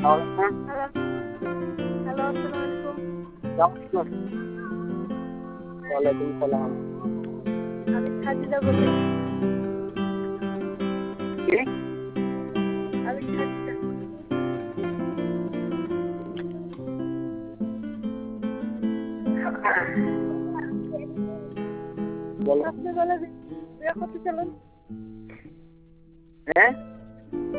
Hello, hello, আসসালামু আলাইকুম। ওয়ালাইকুম সালাম। আমি খাদিজা বলি। কি? আমি খাদিজা। বলো। আপনি বলে বিয়ে করতে চলেন। হ্যাঁ?